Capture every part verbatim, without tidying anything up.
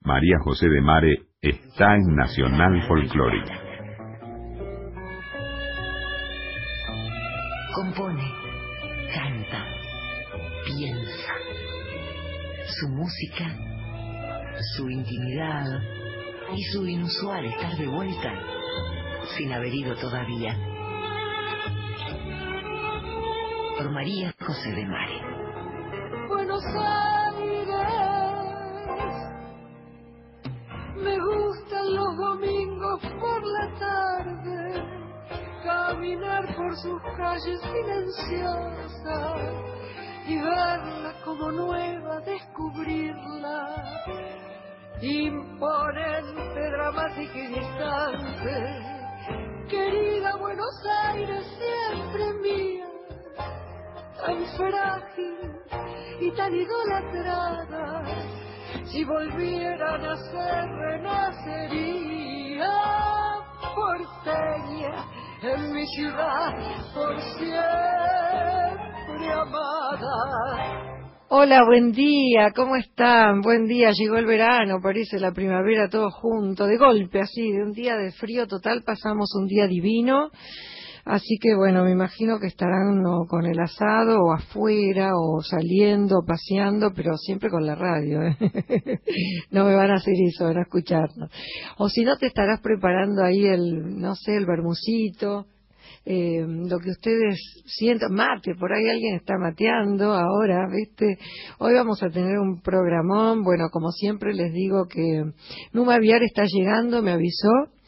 María José de Mare está en Nacional Folclórica. Compone, canta, piensa. Su música, su intimidad y su inusual estar de vuelta sin haber ido todavía. Por María José de Mare. Buenos Aires, me gustan los domingos por la tarde, caminar por sus calles silenciosas y verla como nueva, descubrirla, imponente, dramática y distante. Querida Buenos Aires, siempre mía, tan frágil y tan idolatrada, si volviera a nacer, renacería porteña en mi ciudad, por siempre amada. Hola, buen día, ¿cómo están? Buen día, llegó el verano, parece la primavera, todo junto, de golpe, así, de un día de frío total pasamos un día divino. Así que bueno, me imagino que estarán ¿no? con el asado o afuera o saliendo, paseando, pero siempre con la radio, ¿eh? No me van a hacer eso, van a escucharnos. O si no, te estarás preparando ahí el, no sé, el bermucito, eh, lo que ustedes sientan, mate, por ahí alguien está mateando ahora, ¿viste? Hoy vamos a tener un programón, bueno, como siempre les digo que Numa Viar está llegando, me avisó.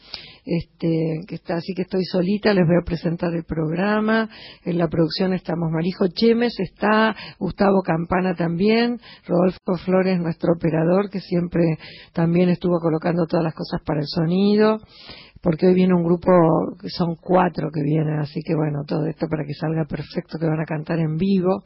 Este, que está, así que estoy solita, les voy a presentar el programa. En la producción estamos Marijo Chemes, está Gustavo Campana también, Rodolfo Flores, nuestro operador, que siempre también estuvo colocando todas las cosas para el sonido, porque hoy viene un grupo, que son cuatro que vienen, así que bueno, todo esto para que salga perfecto, que van a cantar en vivo.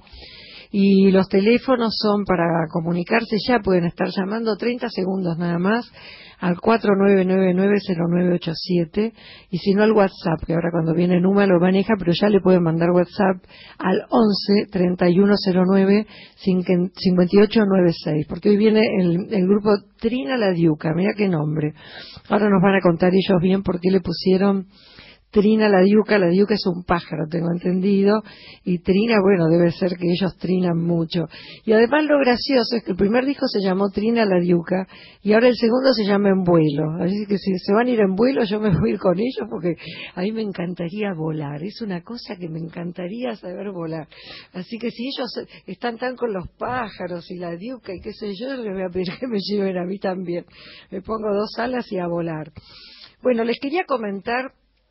Y los teléfonos son para comunicarse ya, pueden estar llamando treinta segundos nada más al cuatro nueve nueve nueve cero nueve ocho siete, y si no al WhatsApp, que ahora cuando viene Numa lo maneja, pero ya le pueden mandar WhatsApp al once treinta y uno cero nueve cincuenta y ocho noventa y seis, porque hoy viene el, el grupo Trina la Diuca, mira qué nombre. Ahora nos van a contar ellos bien por qué le pusieron Trina la Diuca. La Diuca es un pájaro, tengo entendido, y Trina, bueno, debe ser que ellos trinan mucho. Y además lo gracioso es que el primer disco se llamó Trina la Diuca, y ahora el segundo se llama En Vuelo. Así que si se van a ir en vuelo, yo me voy a ir con ellos, porque a mí me encantaría volar. Es una cosa que me encantaría saber volar. Así que si ellos están tan con los pájaros y la Diuca y qué sé yo, les voy a pedir que me lleven a mí también. Me pongo dos alas y a volar. Bueno, les quería comentar.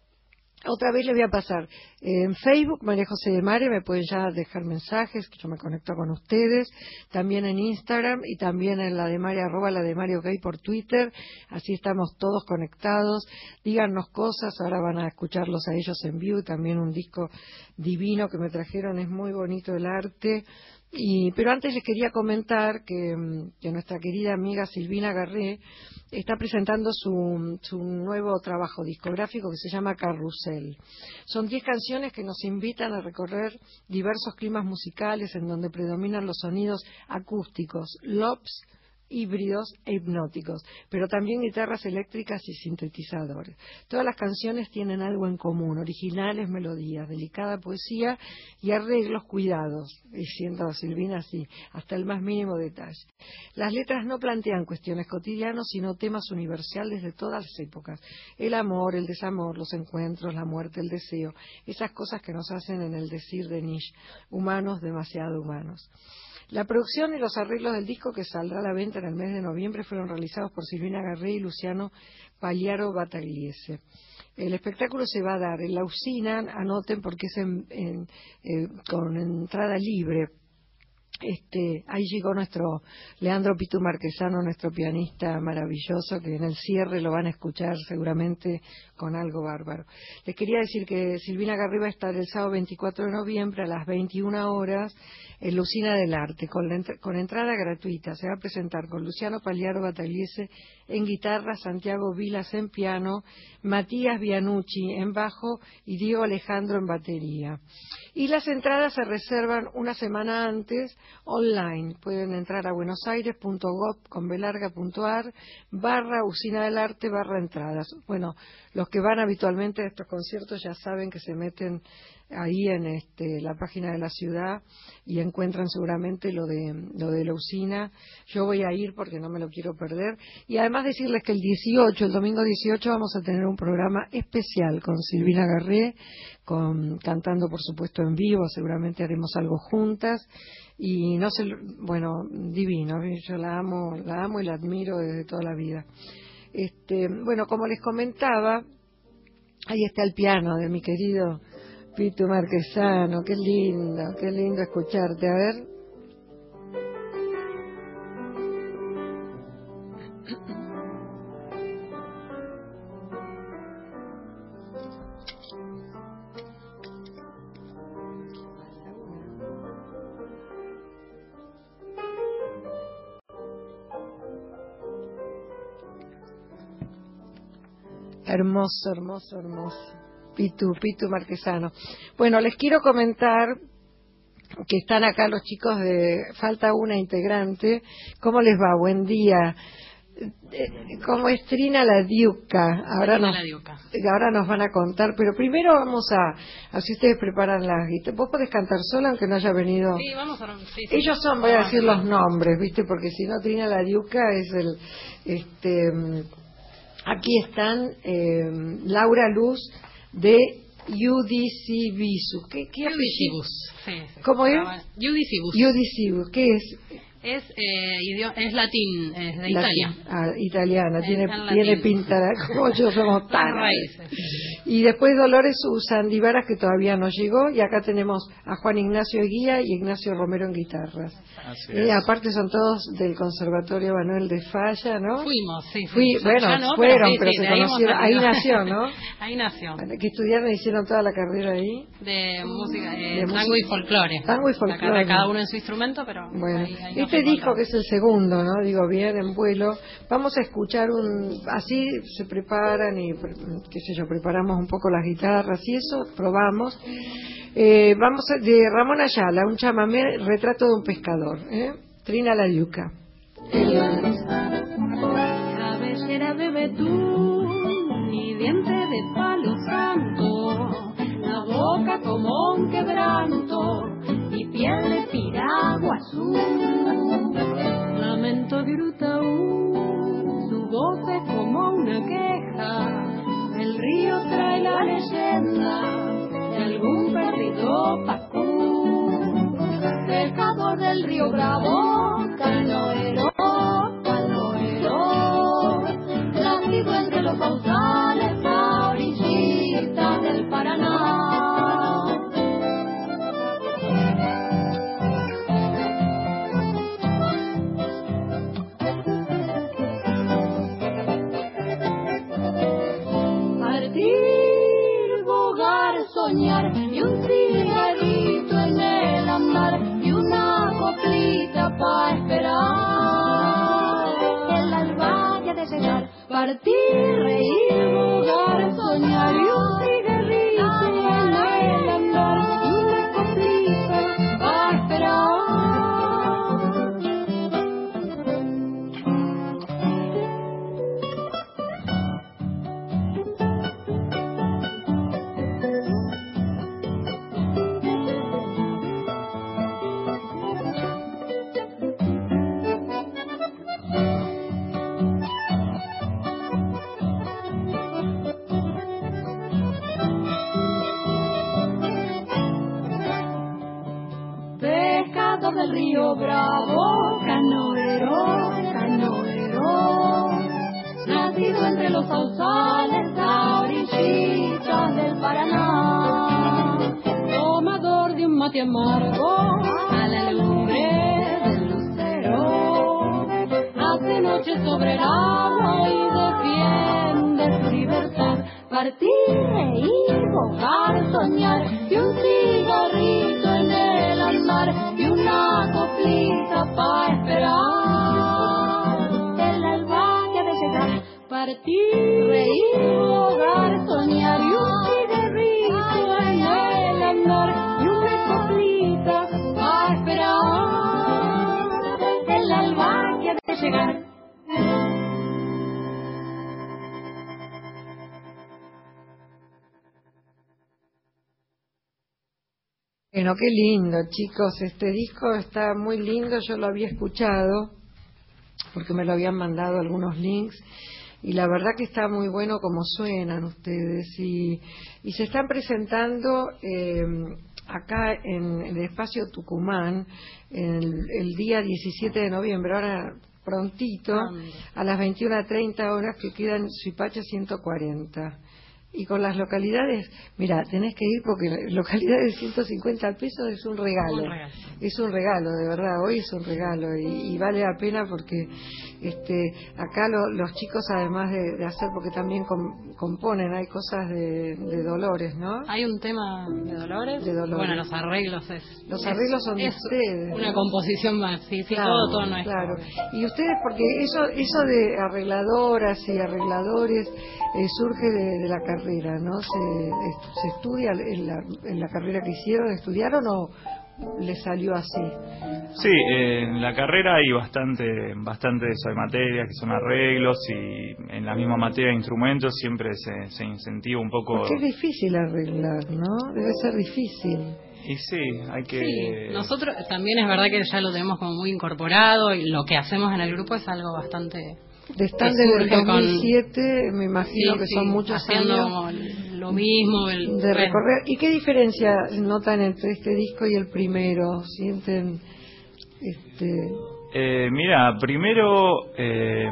Otra vez le voy a pasar en Facebook, María José de Mare, me pueden ya dejar mensajes, que yo me conecto con ustedes, también en Instagram y también en la de Mare, arroba la de Mare OK por Twitter, así estamos todos conectados, díganos cosas, ahora van a escucharlos a ellos en vivo, también un disco divino que me trajeron, es muy bonito el arte. Y, pero antes les quería comentar que, que nuestra querida amiga Silvina Garré está presentando su, su nuevo trabajo discográfico que se llama Carrusel. Son diez canciones que nos invitan a recorrer diversos climas musicales en donde predominan los sonidos acústicos, lops, híbridos e hipnóticos, pero también guitarras eléctricas y sintetizadores. Todas las canciones tienen algo en común, originales melodías, delicada poesía y arreglos cuidados, y siendo Silvina así, hasta el más mínimo detalle. Las letras no plantean cuestiones cotidianas, sino temas universales de todas las épocas. El amor, el desamor, los encuentros, la muerte, el deseo, esas cosas que nos hacen en el decir de Nietzsche, humanos demasiado humanos. La producción y los arreglos del disco, que saldrá a la venta en el mes de noviembre, fueron realizados por Silvina Garré y Luciano Pagliaro Battagliese. El espectáculo se va a dar en la usina, anoten porque es en, en, eh, con entrada libre. Este, ahí llegó nuestro Leandro Pitu Marquesano, nuestro pianista maravilloso, que en el cierre lo van a escuchar seguramente con algo bárbaro. Les quería decir que Silvina Garré va a estar el sábado veinticuatro de noviembre a las veintiuna horas en la Usina del Arte, con, la, con entrada gratuita. Se va a presentar con Luciano Pagliaro Battagliese en guitarra, Santiago Vilas en piano, Matías Bianucci en bajo y Diego Alejandro en batería. Y las entradas se reservan una semana antes online. Pueden entrar a buenosaires punto gov con b larga punto ar barra usina del arte barra entradas. Bueno, los que van habitualmente a estos conciertos ya saben que se meten ahí en este, la página de la ciudad y encuentran seguramente lo de lo de la usina. Yo voy a ir porque no me lo quiero perder. Y además decirles que el dieciocho, el domingo dieciocho, vamos a tener un programa especial con Silvina Garré, con, cantando por supuesto en vivo, seguramente haremos algo juntas. Y no sé, bueno, divino, yo la amo, la amo y la admiro desde toda la vida. Este, bueno, como les comentaba, ahí está el piano de mi querido Pitu Marquesano. Qué lindo, qué lindo escucharte. A ver. Hermoso, hermoso, hermoso. Pitu, Pitu Marquesano. Bueno, les quiero comentar que están acá los chicos de... Falta una integrante. ¿Cómo les va? Buen día. ¿Cómo es Trina la Diuca? Ahora nos, ahora nos van a contar, pero primero vamos a... Así ustedes preparan las guitarras. ¿Vos podés cantar sola aunque no haya venido? Sí, vamos a... Sí, sí. Ellos son, voy a decir los nombres, ¿viste? Porque si no, Trina la Diuca es el... este Aquí están eh, Laura Luz de Udicibus. ¿Qué, qué Udicibus. Sí, sí. ¿Cómo es? Udicibus. Udicibus. ¿Qué es? Es eh, idioma, es latín, es de latín. Italia. Ah, italiana, es tiene tiene pinta, como yo somos tan raíces. Y después Dolores Usandivaras, que todavía no llegó, y acá tenemos a Juan Ignacio Eguía y Ignacio Romero en guitarras. Así Eh, es. aparte son todos del Conservatorio Manuel de Falla, ¿no? Fuimos, sí. Fui, fuimos. bueno, no, fueron, pero, pero sí, se sí, ahí conocieron, ahí hemos nació, ¿no? Ahí nació. Que estudiaron y hicieron toda la carrera ahí. De música, eh, De tango música. y folclore. Tango y folclore. Cada, cada uno en su instrumento, pero... Bueno, ahí, ahí nos este disco encontramos. que es el segundo, ¿no? Digo, bien, en vuelo. Vamos a escuchar un... Así se preparan y, qué sé yo, preparamos un poco las guitarras y eso, probamos. Eh, vamos a, de Ramón Ayala, un chamamé, Retrato de un pescador, ¿eh? Trina la Diuca. Cabellera de betún y diente de palo santo, la boca como un quebranto y piel de piragua azul. Lamento de Urutaú, su voz es como una queja, el río trae la leyenda de algún perdido pacú. Pescador del río Bravo, canoero, canoero, nacido entre los caudales a orillitas del Paraná. Partir, bogar, soñar y un cigarrito en el andar y una coplita pa' esperar que la alba haya de llegar. Partir, reír, bogar, soñar y un cigarrito en el andar y una coplita pa' esperar. Pescado del río Bravo, canoero, canoero, nacido entre los sausales a orillitas del Paraná, tomador de un mate amargo a la lumbre del lucero, hace noche sobre el agua y defiende su libertad. Partir, reír, bogar, soñar y un cigarrito en el andar y una coplita pa' esperar que la alba que ha de llegar. Partir, reír, bogar, soñar y un cigarrito en el andar y una coplita pa' esperar. Bueno, qué lindo, chicos. Este disco está muy lindo. Yo lo había escuchado porque me lo habían mandado algunos links y la verdad que está muy bueno como suenan ustedes. Y, y se están presentando eh, acá en, en el Espacio Tucumán el, el día diecisiete de noviembre, ahora prontito, a las veintiuna treinta horas, que quedan en Suipacha ciento cuarenta. Y con las localidades, mira, tenés que ir porque localidades de ciento cincuenta pesos es un regalo. Un regalo. Es un regalo, de verdad, hoy es un regalo y, y vale la pena porque este acá lo, los chicos, además de, de hacer, porque también com, componen, hay cosas de, de Dolores, ¿no? Hay un tema de Dolores. De Dolores. Bueno, los arreglos es. Los arreglos son de es ustedes. Una ¿no? composición más, sí, sí, Claro, todo, todo nuestro. claro. Y ustedes, porque eso eso de arregladoras y arregladores eh, surge de, de la carrera, ¿no? Se, es- se estudia en la, en la carrera que hicieron, ¿estudiaron o les salió así? Sí, eh, en la carrera hay bastante bastante de eso, hay materias que son arreglos y en la misma materia de instrumentos siempre se, se incentiva un poco. Porque es difícil arreglar, ¿no? Debe ser difícil. Y sí, hay que... Sí, nosotros también es verdad que ya lo tenemos como muy incorporado y lo que hacemos en el grupo es algo bastante... De están que desde el surge dos mil siete, me imagino Sí, que sí, son muchos haciendo años como lo mismo. El, de bueno, recorrer. ¿Y qué diferencia notan entre este disco y el primero? ¿Sienten este Eh, mira, primero eh,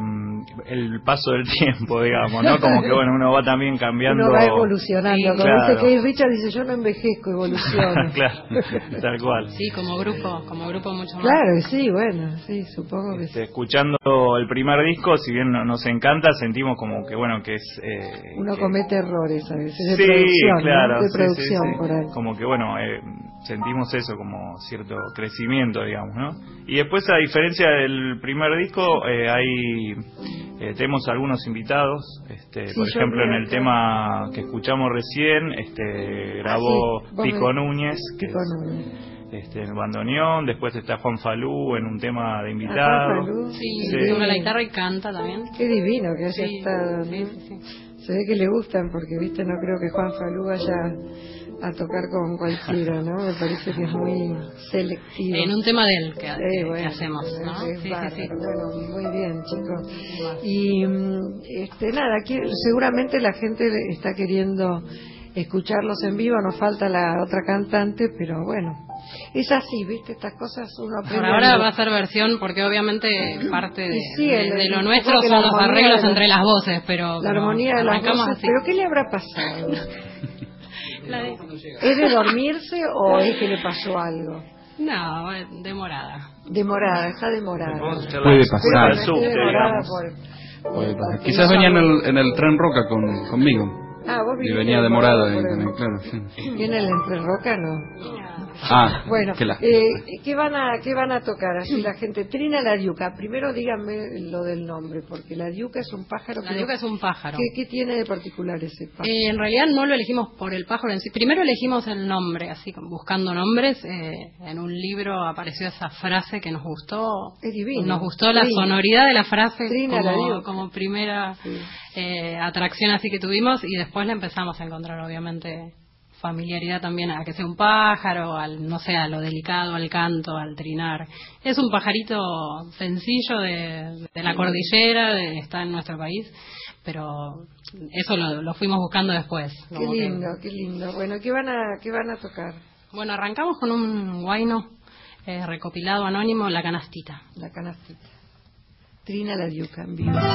el paso del tiempo, digamos, ¿no? Como que, bueno, uno va también cambiando... uno va evolucionando? Sí, Como claro. dice Keith Richards, dice, yo no envejezco, evoluciono. Claro, tal cual. Sí, como grupo, como grupo mucho más. Claro, sí, bueno, sí, supongo que sí. Este, escuchando el primer disco, si bien no- nos encanta, sentimos como que, bueno, que es... Eh, Uno que- comete errores a veces, de sí, producción, ¿no? claro, De sí, producción, sí, sí. por ahí. Como que, bueno, eh, sentimos eso como cierto crecimiento, digamos, ¿no? Y después, a diferencia del primer disco, eh, hay eh, tenemos algunos invitados, este, Sí, por yo ejemplo, vi en el acá. tema que escuchamos recién, este, grabó Ah, sí, vos Pico me- Núñez, que Pico es, Núñez. este, en el bandoneón. Después está Juan Falú en un tema de Ah, invitado. Juan Falú. Sí, Sí. toca la guitarra y canta también. Qué divino que haya Sí, estado, ¿no? sí, sí, sí. Se ve que le gustan porque, viste, no creo que Juan Falú vaya a tocar con cualquiera, ¿no? Me parece que es muy selectivo. En un tema de él que, Sí, que- bueno, que hacemos, ¿no? es Sí, sí, bárbaro. sí. Bueno, muy bien, chicos. Y mm, este nada, aquí seguramente la gente le está queriendo escucharlos en vivo, nos falta la otra cantante, pero bueno, es así, ¿viste? Estas cosas uno Por aprende. ahora a- va a ser versión porque obviamente parte de, Y sí, de- el- de lo un nuestro poco que son la los armonía arreglos de la- entre las voces, pero La pero armonía de las arrancamos voces, así. pero ¿qué le habrá pasado? La de- ¿Es de dormirse o es que le pasó algo? No, demorada. Demorada, está demorada. Puede Pero pasar. bueno, Al está subte, demorada digamos. por- Puede por- pasar. porque Quizás no venía en sabe- el, en el tren Roca con, conmigo. Ah, vos Y viniste venía demorado ahí por el- también, claro. Sí. ¿Viene el Entre no? Ah, Bueno, qué lástima. eh, ¿qué van a qué van a tocar así la gente? Trina la diuca. Primero díganme lo del nombre, porque la diuca es un pájaro. La que- diuca es un pájaro. ¿Qué, qué tiene de particular ese pájaro? Eh, en realidad no lo elegimos por el pájaro en sí. Primero elegimos el nombre, así como buscando nombres. Eh, en un libro apareció esa frase que nos gustó. Es divino. Nos gustó la Trina. sonoridad de la frase Trina la como, diuca. como primera Sí. eh, atracción así que tuvimos y después le empezamos a encontrar obviamente familiaridad también a que sea un pájaro, al no sé, a lo delicado, al canto, al trinar. Es un pajarito sencillo de, de la cordillera, de, está en nuestro país, pero eso lo, lo fuimos buscando después. Qué como que- lindo, qué lindo. Bueno, ¿qué van a qué van a tocar? bueno, arrancamos con un guayno eh, recopilado anónimo, La Canastita. La canastita. Trina la diuca en vivo.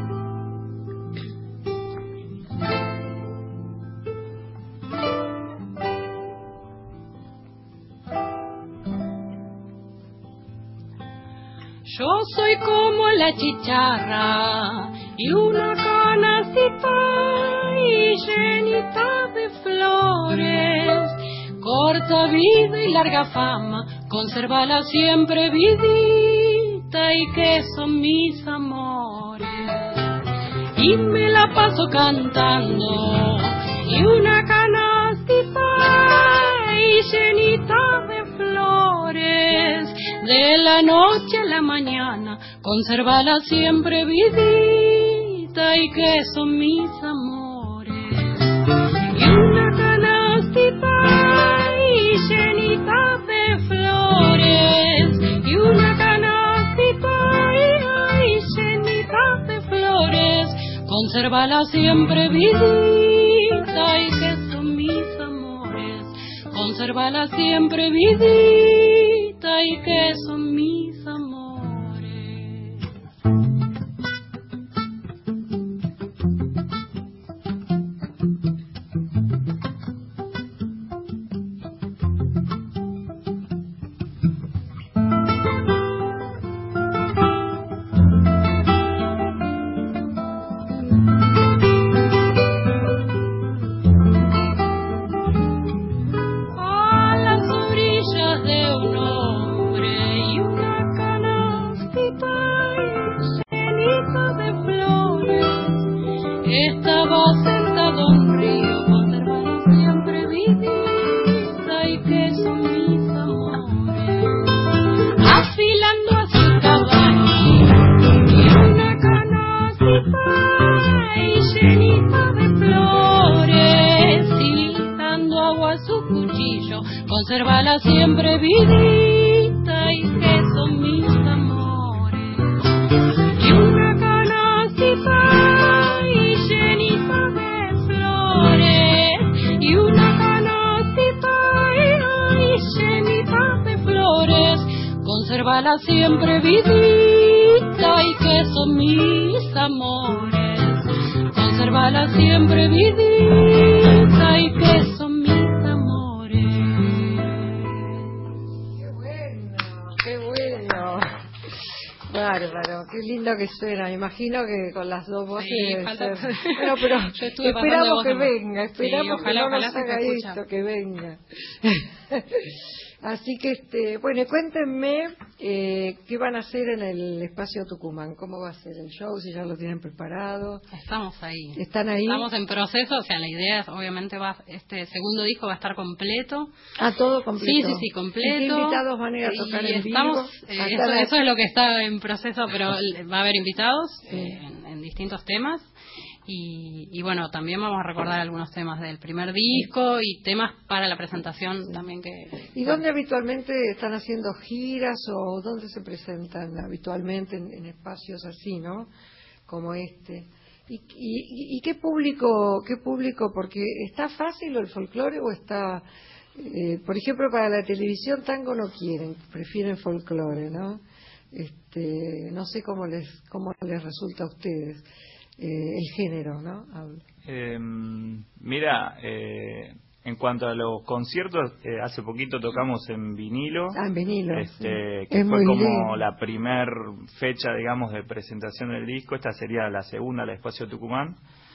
Yo soy como la chicharra y una canastita y llenita de flores. Corta vida y larga fama, consérvala siempre vidita y que son mis amores. Y me la paso cantando y una canastita y llenita de flores. De la noche a la mañana, consérvala siempre vidita y que son mis amores. Y una canastita y llenita consérvala siempre vidita y que son mis amores, consérvala siempre vidita y que son mis amores. Consérvala siempre vidita y que son mis amores. Y una canastita y llenita de flores. Y una canastita y llenita de flores. Consérvala siempre vidita y que son mis amores. Consérvala siempre vidita y que son mis amores. Bárbaro, qué lindo que suena. Me imagino que con las dos voces sí, debe falta... ser. Bueno, pero esperamos que venga, esperamos sí, ojalá, que no nos ojalá haga esto, que venga. Así que, este, bueno, cuéntenme eh, qué van a hacer en el Espacio Tucumán, cómo va a ser el show, si ya lo tienen preparado. Estamos ahí. ¿Están ahí? Estamos en proceso, o sea, la idea es, obviamente, va este segundo disco va a estar completo. Ah, todo completo. Sí, sí, sí, completo. ¿Y qué invitados van a ir a tocar y en estamos, vivo? Eh, eso, eso es lo que está en proceso, pero va a haber invitados sí. eh, en, en distintos temas. Y, y bueno, también vamos a recordar algunos temas del primer disco y temas para la presentación también que... ¿Y dónde habitualmente están haciendo giras o dónde se presentan habitualmente en, en espacios así, ¿no? Como este. ¿Y, y, y qué público, qué público? Porque ¿está fácil el folclore o está... Eh, por ejemplo, para la televisión tango no quieren, prefieren folclore, ¿no? Este, no sé cómo les, cómo les resulta a ustedes. Eh, el género, ¿no? Eh, mira, eh, en cuanto a los conciertos, eh, hace poquito tocamos en vinilo. Ah, en vinilo. Este, Sí. que Es fue muy como lindo. la primer fecha, digamos, de presentación del disco. Esta sería la segunda, la Espacio Tucumán.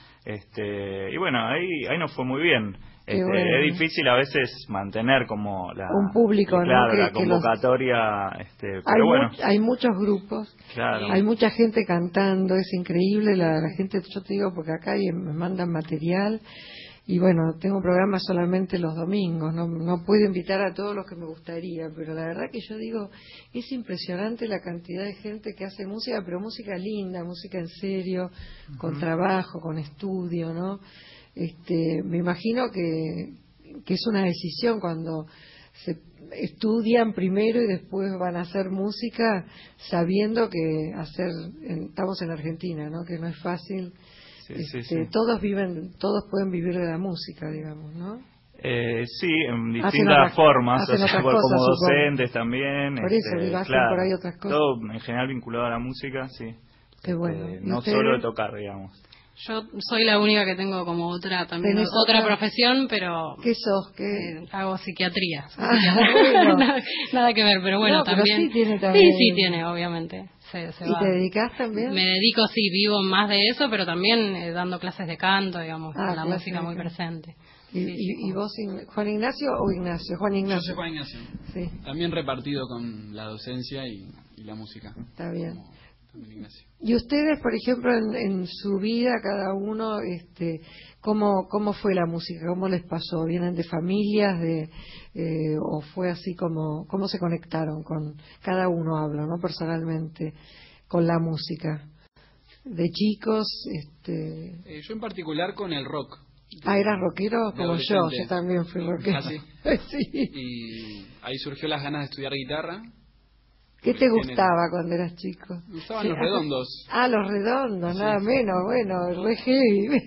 Este, y bueno, ahí, ahí nos fue muy bien. Este, bueno. Es difícil a veces mantener como la un público, claro, ¿no? Que, la convocatoria, los... este, pero hay bueno, mu hay muchos grupos, claro. Hay mucha gente cantando, es increíble la, la gente. Yo te digo porque acá y me mandan material y bueno, tengo programas solamente los domingos, no, no puedo invitar a todos los que me gustaría, pero la verdad que yo digo, es impresionante la cantidad de gente que hace música, pero música linda, música en serio, uh-huh. Con trabajo, con estudio, ¿no? Este, me imagino que, que es una decisión cuando se estudian primero y después van a hacer música sabiendo que hacer, en, estamos en Argentina, ¿no? Que no es fácil. Sí, este, sí, sí. Todos viven, todos pueden vivir de la música, digamos, ¿no? Eh, sí, en distintas hacen otras, formas, hacen o sea, otras como cosas, docentes supongo. También. Por este, eso, hacen claro, por ahí otras cosas. Todo en general vinculado a la música, sí. Qué bueno. Eh, no solo de tocar, digamos. Yo soy la única que tengo como otra también otra, otra profesión, pero ¿qué sos? ¿Qué? Eh, hago psiquiatría. Ah, psiquiatría. bueno. nada, nada que ver, pero bueno, no, también. Pero sí tiene también. Sí, sí tiene, obviamente. Se, se ¿Y va. te dedicas también? Me dedico, sí, vivo más de eso, pero también eh, dando clases de canto, digamos, ah, con la música muy presente. ¿Y, sí, y, sí, y vos, Juan Ignacio o Ignacio? Juan Ignacio. Yo soy Juan Ignacio. Sí. También repartido con la docencia y, y la música. Está bien. Como Ignacio. Y ustedes, por ejemplo, en, en su vida, cada uno, este, ¿cómo, cómo fue la música? ¿Cómo les pasó? ¿Vienen de familias? de eh, ¿O fue así como, cómo se conectaron con, cada uno habla, ¿no? Personalmente, con la música? ¿De chicos? Este... Eh, yo en particular con el rock. Ah, ¿eras rockero? Como yo, yo también fui rockero. ¿Ah, sí? Sí. Y ahí surgió las ganas de estudiar guitarra. ¿Qué te gustaba cuando eras chico? Me gustaban Sí, los redondos. Ah, los redondos, Sí. nada menos, bueno, re heavy.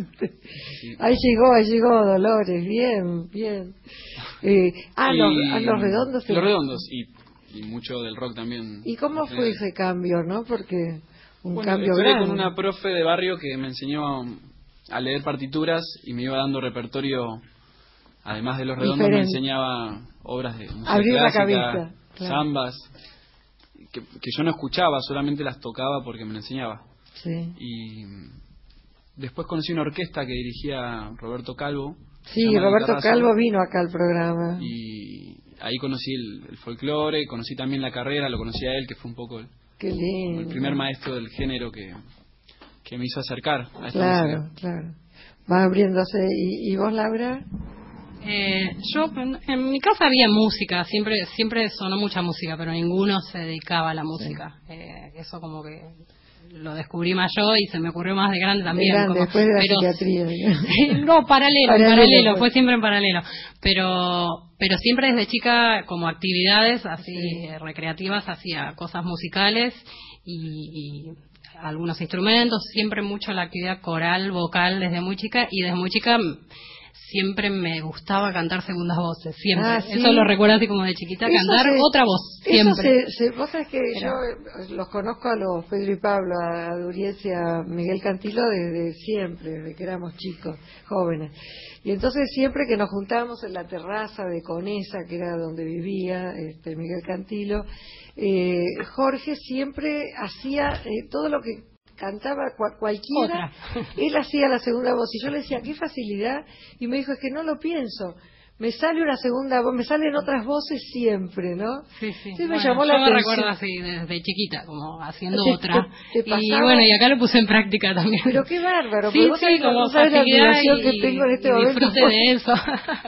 Sí. Ahí llegó, ahí llegó Dolores, bien, bien. Eh, ah, Y los, ah, los redondos. Los redondos, y, y mucho del rock también. ¿Y cómo fue ese cambio, no? Porque un Bueno, cambio estudié grande. con una profe de barrio que me enseñó a leer partituras y me iba dando repertorio, además de los redondos. Diferente. Me enseñaba obras de música Abrir la clásica, cabeza, claro. zambas, que, que yo no escuchaba, solamente las tocaba porque me lo enseñaba. Sí, Y después conocí una orquesta que dirigía Roberto Calvo. sí, se llama Roberto Guitarrazo, Calvo vino acá al programa. y ahí conocí el, el folclore, conocí también la carrera, lo conocí a él, que fue un poco el, Qué como lindo. el primer maestro del género que, que me hizo acercar a esta Claro, música. claro. Va abriéndose. ¿Y, y vos, Laura? Eh, yo, en, en mi casa había música, siempre siempre sonó mucha música, pero ninguno se dedicaba a la música. Eh, eso como que lo descubrí más yo y se me ocurrió más de grande también. De grande, como- después de la pero- psiquiatría. digamos. no, paralelo, Paralelo, en paralelo, pues. fue siempre en paralelo. Pero pero siempre desde chica, como actividades así Sí. eh, recreativas, hacía cosas musicales y, y algunos instrumentos, siempre mucho la actividad coral, vocal desde muy chica, y desde muy chica m- siempre me gustaba cantar segundas voces, siempre. Ah, ¿sí? Eso lo recuerdo así como de chiquita, Eso cantar se- otra voz, Eso siempre. se, se- vos sabés que Pero- yo eh, los conozco a los Pedro y Pablo, a Duriez y a Miguel Cantilo desde siempre, desde que éramos chicos, jóvenes. Y entonces siempre que nos juntábamos en la terraza de Conesa, que era donde vivía este, Miguel Cantilo, eh, Jorge siempre hacía eh, todo lo que cantaba cua- cualquiera, Otra. él hacía la segunda voz y yo le decía, qué facilidad, y me dijo, es que no lo pienso, me sale una segunda voz, me salen otras voces siempre, ¿no? Sí, sí. Sí, me Bueno, llamó yo la me atención. recuerdo así desde chiquita, como haciendo ¿Te- otra. te- te y pasaba? bueno, y acá lo puse en práctica también. Pero qué bárbaro, Sí, porque vos sí, sabés, como no sabés la facilidad admiración y, que tengo en este y momento. disfrute por- de eso.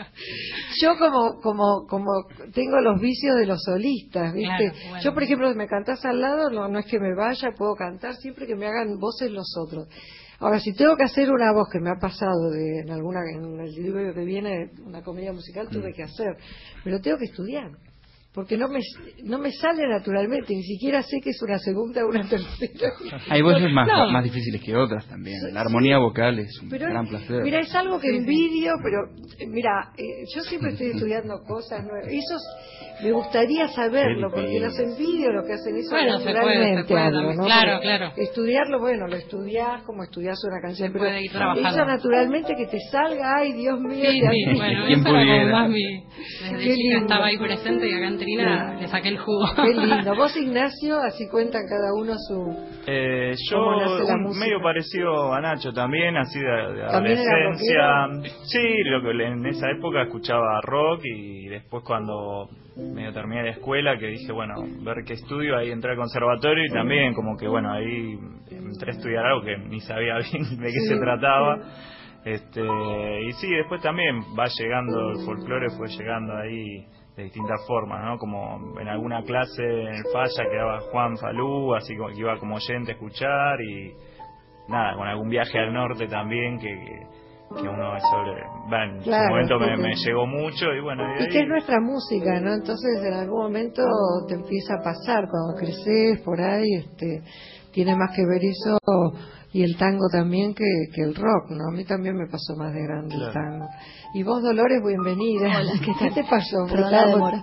Yo como como como tengo los vicios de los solistas, ¿viste? Claro, bueno. Yo, por ejemplo, si me cantás al lado, no no es que me vaya, puedo cantar siempre que me hagan voces los otros. Ahora, si tengo que hacer una voz, que me ha pasado de, en alguna en el libro que viene, una comedia musical, tuve que hacer, pero tengo que estudiar. Porque no me no me sale naturalmente, ni siquiera sé que es una segunda o una tercera. Hay voces más, No. más difíciles que otras también. La armonía vocal es un Pero, gran placer. mira, es algo que envidio, pero eh, mira, eh, yo siempre estoy estudiando cosas nuevas. Eso es- me gustaría saberlo, porque los envidio lo que hacen eso Bueno, se puede, naturalmente. se puede hablo, también. ¿no? Claro, Porque claro. Estudiarlo, bueno, lo estudiás como estudiás una canción, Se pero puede ir trabajando. eso naturalmente que te salga, ay, Dios mío. Sí, te sí, hace- bueno, ¿Quién eso era como pudiera? más mi... Desde Qué chica lindo. estaba ahí presente y acá en Trina Sí. le saqué el jugo. Qué lindo. Vos, Ignacio, así cuentan cada uno su... Eh, yo ¿Cómo nace la un- música? medio parecido a Nacho también, así de, de ¿También era adolescencia. Sí, lo que en esa época escuchaba rock y después cuando medio terminé la escuela que dije, bueno, ver qué estudio, ahí entré al conservatorio y también como que bueno, ahí entré a estudiar algo que ni sabía bien de qué Sí, se trataba. Este, y sí, después también va llegando el folclore, fue llegando ahí de distintas formas, ¿no? Como en alguna clase en el Falla quedaba Juan Falú, así como que iba como oyente a escuchar y nada, con algún viaje al norte también que, que, que uno sobre, bueno, en Claro, su momento me, porque- me llegó mucho y bueno, y Y ahí- que es nuestra música, ¿no? Entonces en algún momento te empieza a pasar, cuando creces por ahí, este, tiene más que ver eso y el tango también que, que el rock, ¿no? A mí también me pasó más de grande el Claro. tango. Y vos, Dolores, bienvenida. Hola, ¿qué ¿Qué te pasó? Perdón la Estábamos- demora.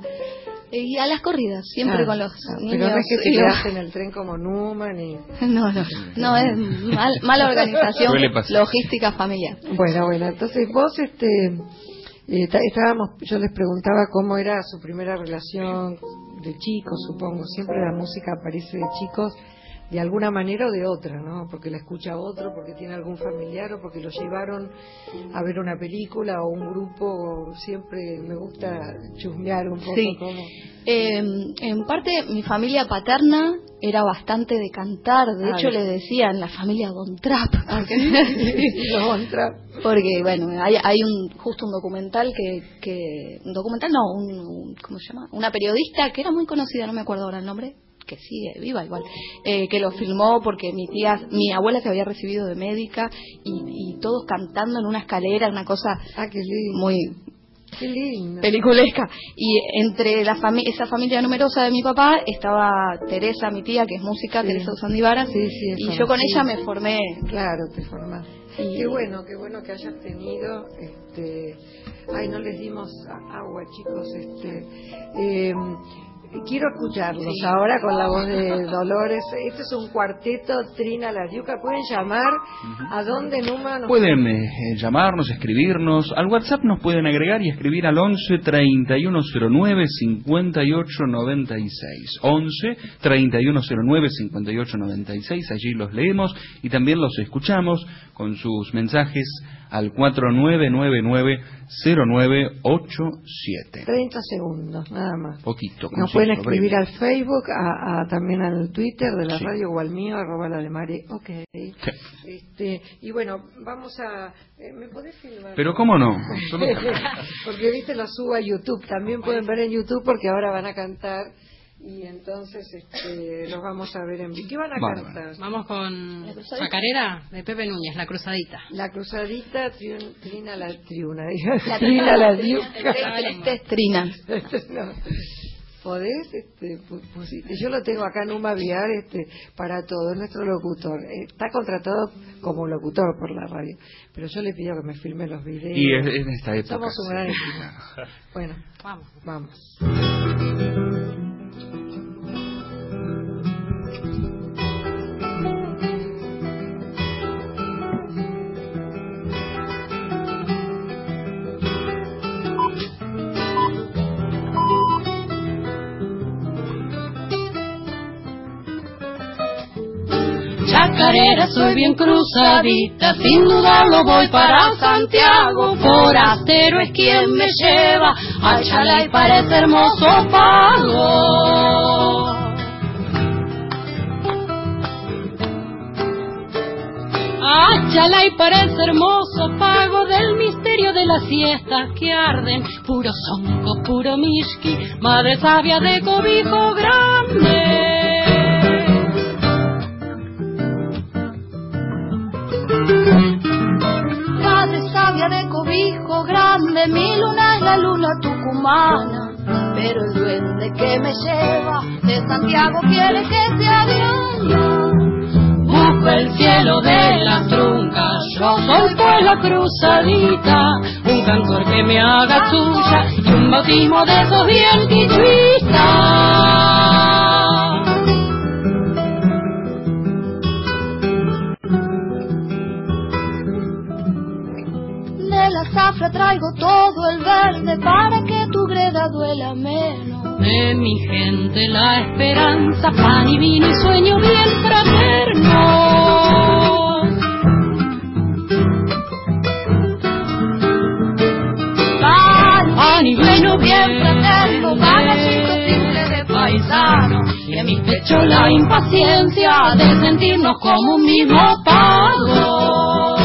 Y a las corridas, siempre Ah, con los ah, niños. Pero no es que te y los- quedaste en el tren como Newman y... No, no, no, es mal, mala organización, Suele pasar. logística familiar. Bueno, bueno, entonces vos, este, eh, ta- estábamos, yo les preguntaba cómo era su primera relación de chicos, supongo. Siempre la música aparece de chicos de alguna manera o de otra, ¿no? Porque la escucha otro, porque tiene algún familiar o porque lo llevaron a ver una película o un grupo. Siempre me gusta chusmear un poco Sí. cómo... Eh, en parte, mi familia paterna era bastante de cantar. De Ah, hecho, bien. le decían la familia Don Trap. Ah, ¿sí? Los Von Trapp. Porque, bueno, hay, hay un justo un documental que... que un documental, no, un, un- ¿cómo se llama? Una periodista que era muy conocida, no me acuerdo ahora el nombre, que sigue viva igual, eh, que lo filmó porque mi tía, mi abuela se había recibido de médica y, y todos cantando en una escalera, una cosa Ah, qué lindo. muy Qué lindo. Peliculesca. Y entre la fami esa familia numerosa de mi papá estaba Teresa, mi tía, que es música, Sí. Teresa Usandivara, Sí, sí, es y yo con conocida. ella me formé. Claro, te formás. Y- Qué bueno, qué bueno que hayas tenido, este, ay, no les dimos a- agua, chicos, este, eh, quiero escucharlos Sí. ahora con la voz de Dolores. Este es un cuarteto Trina La Diuca. Pueden llamar a dónde número nos- Pueden eh, eh, llamarnos, escribirnos. Al WhatsApp nos pueden agregar y escribir al once, treinta y uno cero nueve, cincuenta y ocho noventa y seis. once, treinta y uno cero nueve, cincuenta y ocho noventa y seis. Allí los leemos y también los escuchamos con sus mensajes al cuatro nueve nueve nueve, cero nueve ocho siete. treinta segundos, nada más. Poquito. Nos conciso, pueden escribir breve. al Facebook, a, a- también al Twitter de la Sí. radio o al mío, arroba la de Mari. Ok. Sí. Este, y bueno, vamos a... eh, ¿Me podés filmar? Pero cómo no. Solo- Porque, viste, lo subo a YouTube. También pueden ver en YouTube porque ahora van a cantar y entonces este, los vamos a ver en vivo. ¿Qué van a Bárbaro. cantar? Vamos con ¿La cruzadita? Chacarera de Pepe Núñez, La Cruzadita. La cruzadita, triun- trina la triuna. La Trina la diuca. Este es Trina. No. ¿Podés? Este, pu- pusiste- yo lo tengo acá en Uma Viar este, para todo, es nuestro locutor. Eh, Está contratado como locutor por la radio, pero yo le pido que me filme los videos. Y es- en esta época. Somos un sí. gran equipo. Bueno, Vamos. vamos. Chacarera, soy bien cruzadita, sin dudarlo voy para Santiago. Forastero es quien me lleva, a Chalay para ese hermoso pago. A Chalay para ese hermoso pago del misterio de las siestas que arden. Puro zonco, puro mishki, madre sabia de cobijo grande. Madre sabia de cobijo grande, mi luna es la luna tucumana, pero el duende que me lleva de Santiago quiere que sea de allá. Busco el cielo de las truncas, yo soy pues la cruzadita, un cantor que me haga suya y un bautismo de esos bien quichuistas. De la zafra traigo todo el verde para que tu greda duela menos. De mi gente la esperanza, pan y vino y sueño bien fraterno. Pan y vino bien fraterno, bagallito simple de paisano. Y en mi pecho la impaciencia de sentirnos como un mismo pago.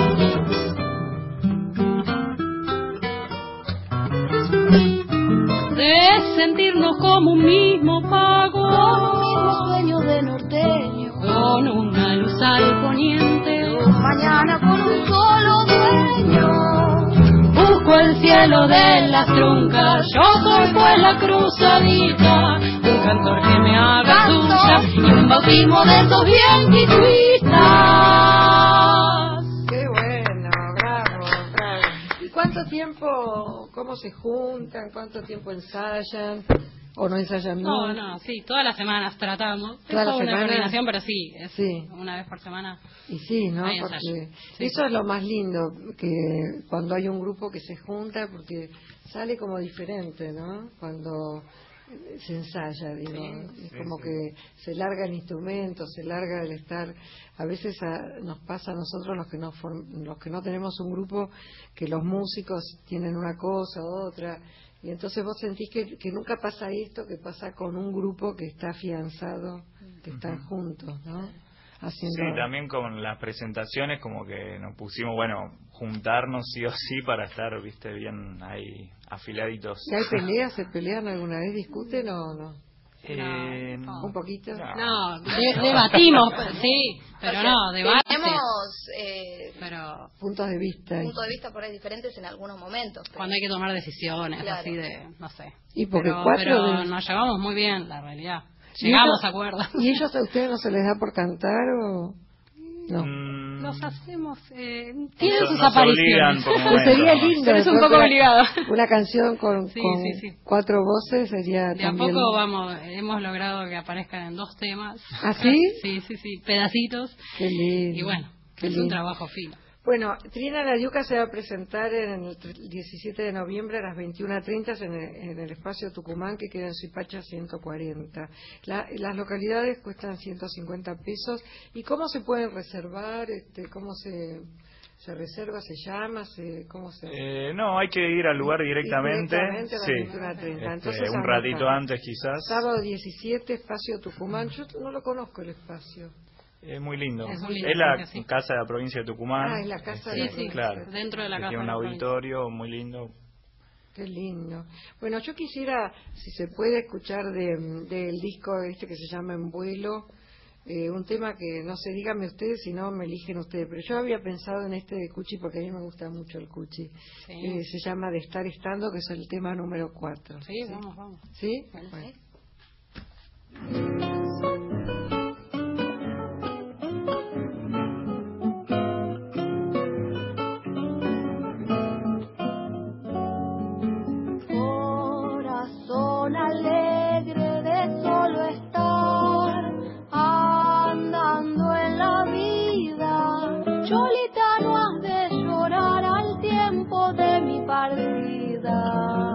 De sentirnos como un mismo pago, Mismo sueño de norteño, con una luz al poniente. mañana con un solo dueño. Busco el cielo de las truncas, yo soy pues la cruzadita, un cantor que me haga suya y un bautismo de esos bien quichuistas. Qué bueno, bravo, bravo. ¿Y cuánto tiempo, cómo se juntan, cuánto tiempo ensayan o no ensayan No, nunca? no, sí, todas las semanas tratamos. Es ¿Todas las toda una semanas? coordinación, pero sí, es Sí. una vez por semana. Y sí, ¿no? Hay Porque ensayo, sí. eso es lo más lindo, que cuando hay un grupo que se junta, porque sale como diferente, ¿no? Cuando se ensaya, digo, es sí, como sí. que se larga el instrumento, se larga el estar. A veces a- nos pasa a nosotros los que no form- los que no tenemos un grupo, que los músicos tienen una cosa u otra, y entonces vos sentís que, que nunca pasa esto que pasa con un grupo que está afianzado, que están juntos, ¿no? Haciendo... Sí, también con las presentaciones como que nos pusimos, bueno, juntarnos sí o sí para estar, viste, bien ahí afiladitos. ¿Y hay peleas? ¿Se pelean alguna vez? ¿Discuten o no? Eh, No. ¿Un poquito? No, de- debatimos, sí, pero no, debate. Tenemos eh, Pero pero puntos de vista. Puntos de vista por ahí diferentes en algunos momentos. Pero... Cuando hay que tomar decisiones, claro. así de, no sé. Y porque pero cuatro pero de... nos llevamos muy bien, la realidad. Llegamos a acuerdos. ¿Y ellos a ustedes no se les da por cantar o...? No. Mm, Los hacemos, eh, tienen nos- sus nos obligan apariciones. por Pues momentos, sería ¿no? lindo. Pero es un después poco una- obligado. Una canción con, Sí, con sí, sí. cuatro voces sería De a también... poco vamos, hemos logrado que aparezcan en dos temas. ¿Ah, sí? Sí, sí, sí, pedacitos. Qué lindo. Y bueno, Qué es lindo. un trabajo fino. Bueno, Trina La Diuca se va a presentar en el diecisiete de noviembre a las veintiuna treinta en el, en el espacio Tucumán, que queda en Suipacha ciento cuarenta. La- las localidades cuestan ciento cincuenta pesos. ¿Y cómo se pueden reservar? Este, ¿Cómo se, se reserva? ¿Se llama? Se, ¿Cómo se...? Eh, no, hay que ir al lugar directamente. Directamente a las Sí. veintiuna treinta. Este, Entonces, un anota. ratito antes quizás. Sábado diecisiete, espacio Tucumán. Yo no lo conozco el espacio. Es muy lindo. Es muy lindo, Es la porque sí. casa de la provincia de Tucumán. Ah, es la casa Este, de la Sí, sí, claro. dentro de la Que casa tiene un de la provincia. auditorio muy lindo. Qué lindo. Bueno, yo quisiera, si se puede, escuchar de- del disco este que se llama En Vuelo, eh, un tema que, no sé, díganme ustedes, si no me eligen ustedes, pero yo había pensado en este de Cuchi porque a mí me gusta mucho el Cuchi. Sí. Eh, se llama De Estar Estando, que es el tema número cuatro. Sí, vamos, vamos. ¿Sí? Bueno, Bueno. Corazón alegre de solo estar andando en la vida, Cholita, no has de llorar al tiempo de mi partida.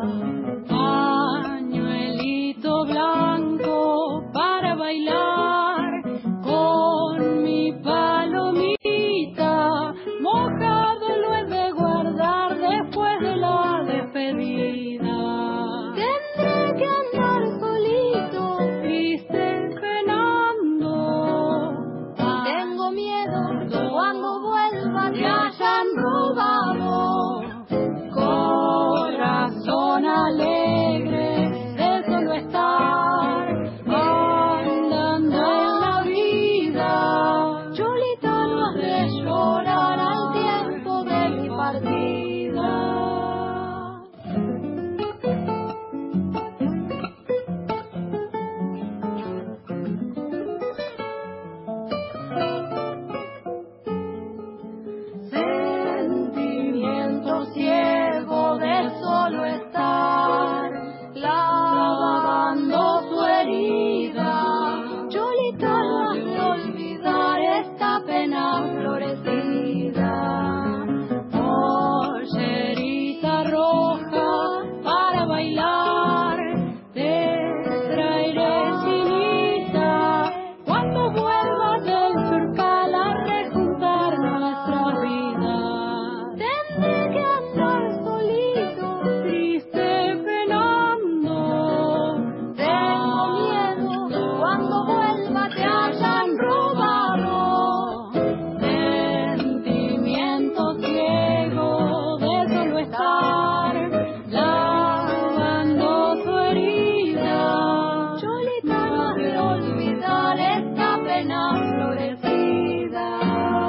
Pañuelito blanco para bailar con mi palomita, mojado lo he de guardar después de la despedida. Tendré que andar solito, triste, penando. Tengo miedo cuando vuelva te hayan robado. Corazón alegre de solo estar andando en la vida, Cholita, no has de llorar al tiempo de mi partida. Sentimiento ciego de solo estar lavando su herida, Cholita, no has de olvidar esta pena florecida. Pollerita roja para bailar, te traeré chinita cuando vuelvas del surcal a rejuntar nuestra vida. Tendré que andar solito, triste, penando. Tengo miedo cuando vuelva te hayan robado. Sentimiento ciego de solo estar lavando su herida, Cholita, no has de olvidar esta pena florecida.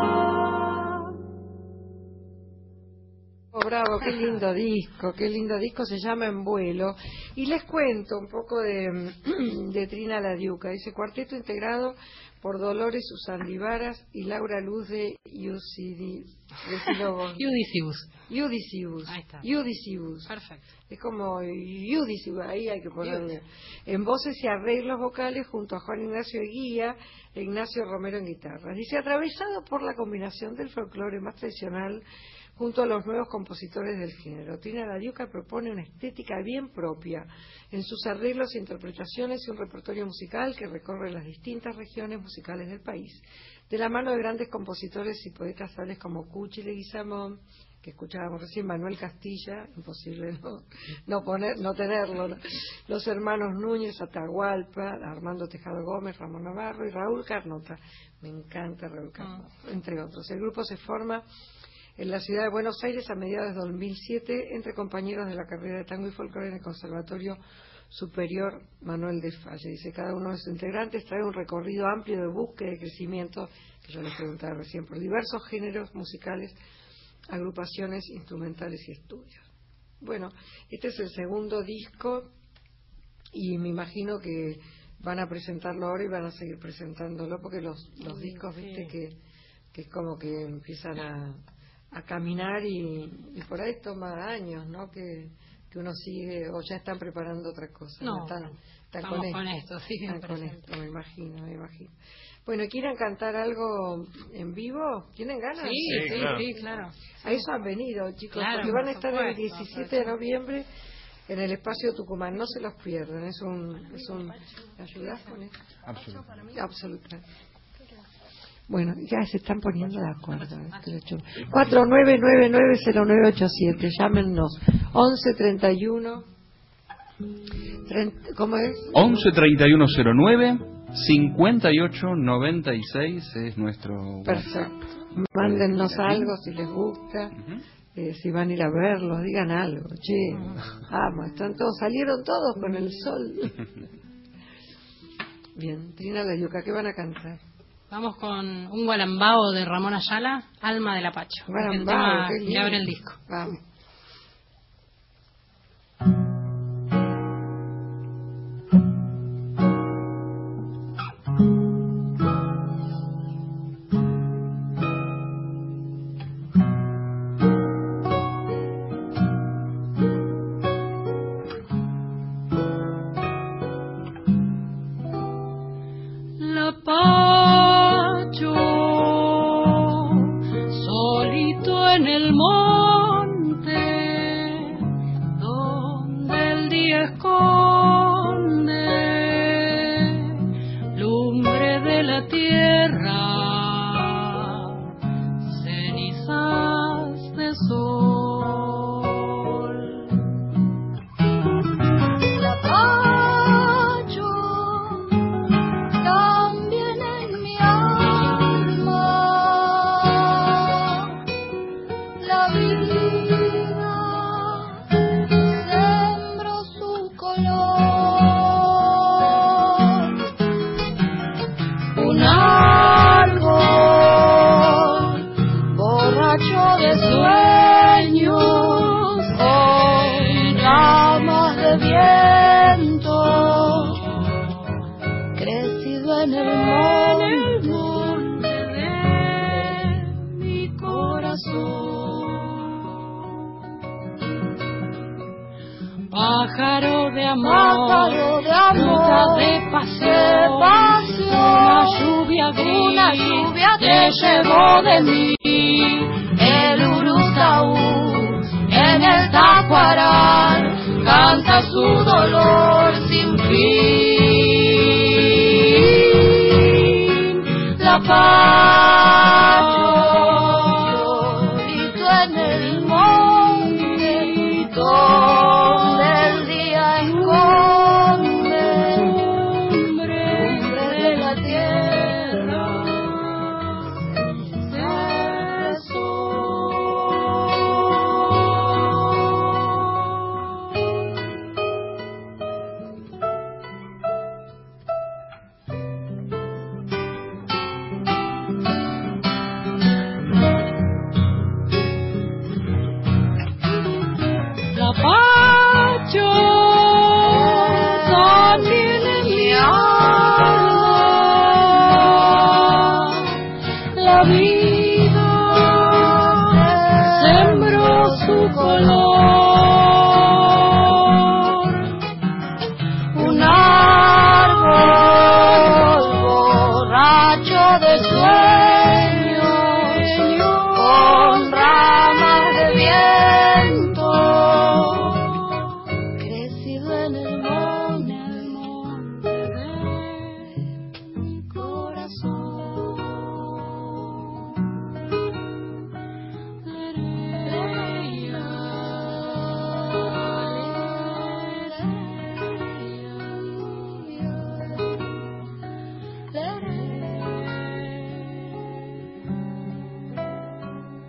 Oh, bravo, qué lindo disco, qué lindo disco, se llama En Vuelo. Y les cuento un poco de, de Trina La Diuca. Dice, cuarteto integrado por Dolores Usandivaras y Laura Luz de Yudicibus. Judicius. Yudicibus. Ahí está. Yudicibus. Perfecto. Es como Yudicibus, ahí hay que ponerle. En voces y arreglos vocales junto a Juan Ignacio Eguía e Ignacio Romero en guitarra. Dice, atravesado por la combinación del folclore más tradicional junto a los nuevos compositores del género. Trina La Diuca propone una estética bien propia en sus arreglos e interpretaciones y un repertorio musical que recorre las distintas regiones musicales del país, de la mano de grandes compositores y poetas tales como Cuchi Leguizamón, que escuchábamos recién, Manuel Castilla, imposible no, no, poner, no tenerlo, ¿no? Los hermanos Núñez, Atahualpa, Armando Tejado Gómez, Ramón Navarro y Raúl Carnota. Me encanta Raúl Carnota, entre otros. El grupo se forma en la ciudad de Buenos Aires a mediados de dos mil siete entre compañeros de la carrera de tango y folclore en el Conservatorio Superior Manuel de Falla. Dice, cada uno de sus integrantes trae un recorrido amplio de búsqueda y de crecimiento, que yo les preguntaba recién, por diversos géneros musicales, agrupaciones instrumentales y estudios. Bueno, este es el segundo disco y me imagino que van a presentarlo ahora y van a seguir presentándolo porque los, los discos, viste, que, que es como que empiezan a, a caminar y, y por ahí toma años, ¿no? Que, que uno sigue, o ya están preparando otra cosa. No, están, no. están Estamos con, con esto, esto, sí, están con presente. esto, me imagino, me imagino. Bueno, ¿quieren cantar algo en vivo? ¿Tienen ganas? Sí, Sí, sí, claro. sí, claro. A eso han venido, chicos, Claro, porque van a por estar el supuesto, diecisiete de noviembre en el Espacio Tucumán. No se los pierdan, es un... Es un ¿Me ayudás con esto? Absolutamente. Absolutamente. Bueno, ya se están poniendo de acuerdo. ¿eh? cuatro nueve nueve nueve cero nueve ocho siete, llámenos. once treinta y uno. ¿Cómo es? once treinta y uno cero nueve cincuenta y ocho noventa y seis es nuestro Perfecto. WhatsApp. Mándennos Pueden ir algo si les gusta, uh-huh. eh, si van a ir a verlos, digan algo. Che, vamos, están todos, salieron todos con el sol. Bien, Trina La Yuca, ¿qué van a cantar? Vamos con un guarambao de Ramón Ayala, Alma del Apacho. Guarambao, el tema qué que lindo. abre el disco. Vamos. Pájaro de amor, pájaro de amor, de pasión, de pasión, una lluvia gris, una lluvia te llevó de mí, el Urutaú, en el Tacuaral, canta su dolor sin fin, la paz, solito en el monte, donde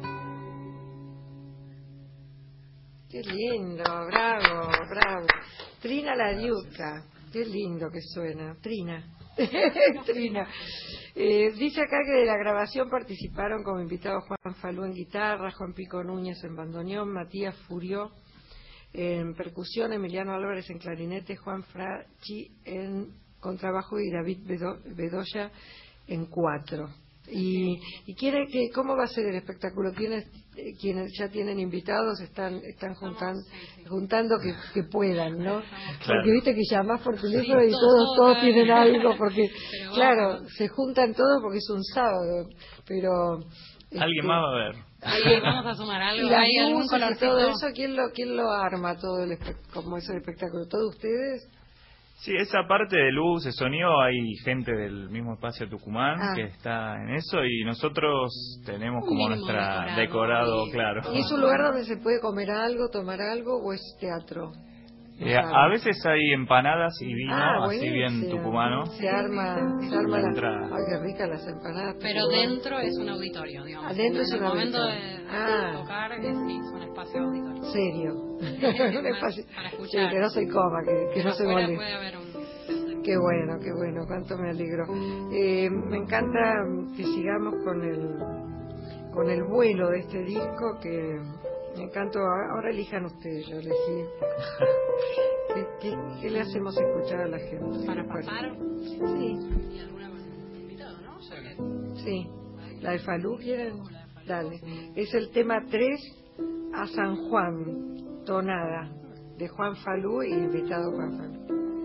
Qué lindo, bravo, bravo. Trina Lariuca, qué lindo que suena. Trina. Trina. Eh, dice acá que de la grabación participaron como invitados Juan Falú en guitarra, Juan Pico Núñez en bandoneón, Matías Furió en percusión, Emiliano Álvarez en clarinete, Juan Frachi en contrabajo y David Bedo- Bedoya en cuatro. Y, y quiere que cómo va a ser el espectáculo. ¿Tienes, eh, quienes ya tienen invitados están están juntando juntando que, que puedan, ¿no? Porque viste que llamás por teléfono y todos todos tienen algo, porque claro, se juntan todos porque es un sábado, pero alguien más va a ver. Ahí vamos a sumar algo. y las ¿Hay algún luces y colorcito? todo eso, quién lo quién lo arma todo el espe- como es el espectáculo, todos ustedes. Sí, esa parte de luz, de sonido, hay gente del mismo espacio Tucumán Ah. que está en eso y nosotros tenemos Un como mínimo nuestra decorado, decorado, sí. claro. ¿Y es un lugar donde se puede comer algo, tomar algo o es teatro? Eh, a veces hay empanadas y vino, Ah, así bien buenísimo. tucumano. Se arma, se arma La la, entrada. ay, qué rica las empanadas. Pero tucumanas. dentro es un auditorio, digamos. Adentro en es el un momento auditorio. de Ah. tocar es, sí, es un espacio auditorio. Serio. Un espacio- para sí, escuchar. que no se coma, que, que Pero no se afuera moleste. puede haber un... Qué bueno, qué bueno, cuánto me alegro. Eh, me encanta que sigamos con el con el vuelo de este disco, que me encantó. Ahora elijan ustedes, yo elegí. ¿Qué, qué, qué le hacemos escuchar a la gente? Para pasar. Sí, Y alguna invitado, ¿no? Ya que... sí. ¿La de Falú quieren? Dale. Es el tema tres, a San Juan, tonada, de Juan Falú y invitado Juan Falú.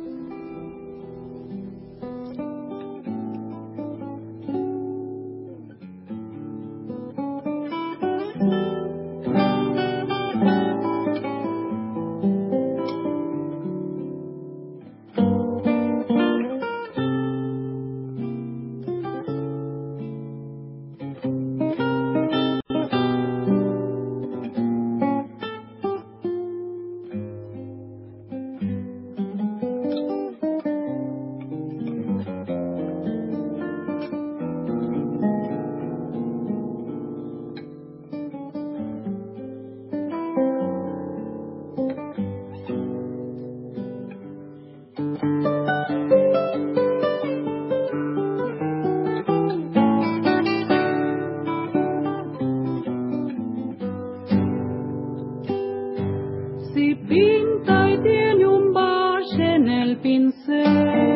Si pinta y tiene un valle en el pincel,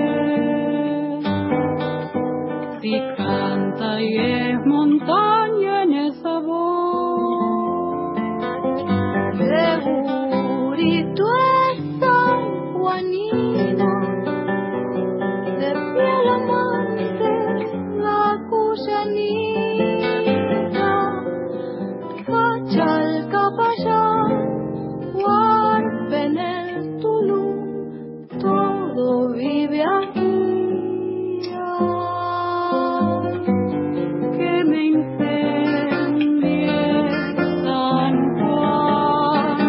si canta y es montaña en esa voz, Segurito es San Juanino, de piel amante, la cuyanita, Cachalcapayán, Huarpen el Tulú, todo vive aquí. Ay, que me incendie San Juan,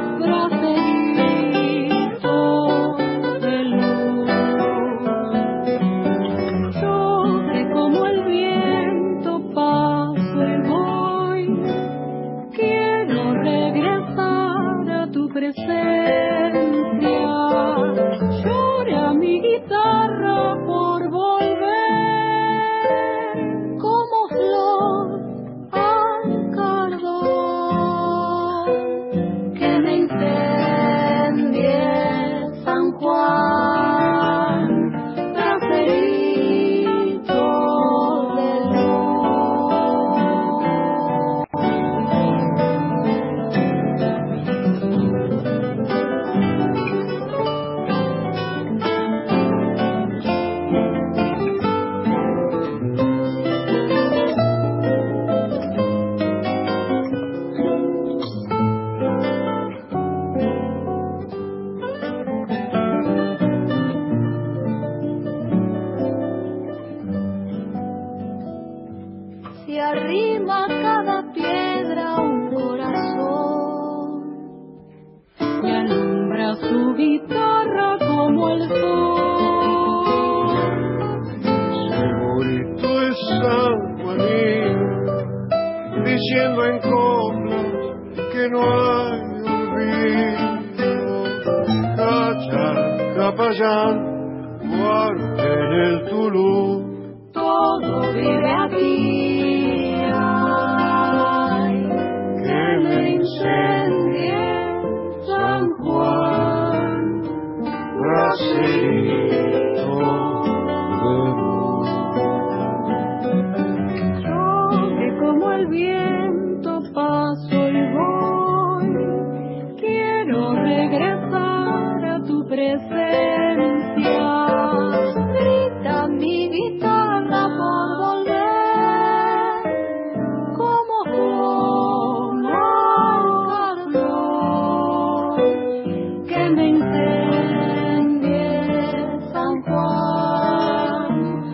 bracerito de luz. Yo que como el viento paso y voy, quiero regresar a tu presencia. Llora mi guitarra por volver como flor al cardón, que me incendie San Juan, bracerito de Si arrima cada piedra un corazón, y alumbra su guitarra como el sol. Segurito es San Juanino, diciendo en coplas que no hay olvido. Cacha Chapayán, Guarque en el Tulú. Todo vive aquí, ay, Que me incendie San Juan, bracerito de luz. yo que como el viento paso y voy, quiero regresar a tu presencia. Grita mi guitarra por volver, como como carbón, que me incendie San Juan,